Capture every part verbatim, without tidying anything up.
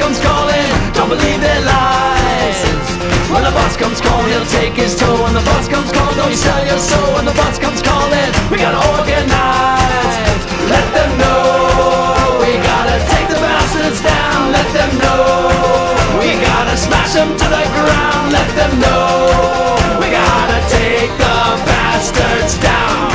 comes calling, don't believe their lies. When the boss comes calling, he'll take his toe. When the boss comes calling, don't you sell your soul. When the boss comes calling, we gotta organize. Let them know we gotta take the bastards down. Let them know we gotta smash them to the ground. Let them know we gotta take the bastards down.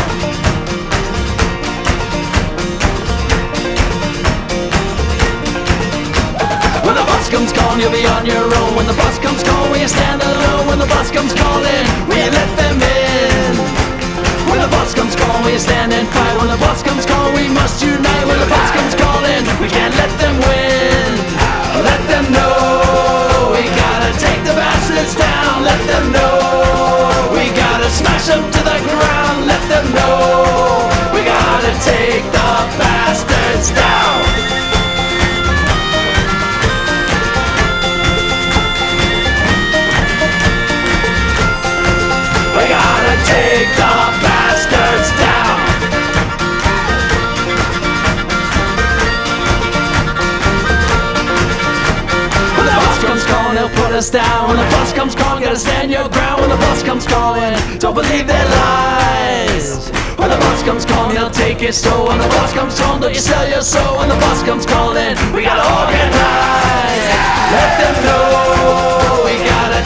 When the boss comes calling, you'll be on your own. When the boss comes calling, will you stand alone? When the boss comes calling, will you let them in? When the boss comes calling, will you stand and fight? When the boss comes calling, we must unite. When the boss comes calling, we can't let them win. Let them know we gotta take the bastards down. Let them know we gotta smash them to the ground. Let them know we gotta take the bastards down. Take the bastards down. When the boss comes calling, they'll put us down. When the boss comes calling, gotta stand your ground. When the boss comes calling, don't believe their lies. When the boss comes calling, he'll take his soul. When the boss comes calling, don't you sell your soul. When the boss comes calling, we gotta organize. Let them know we gotta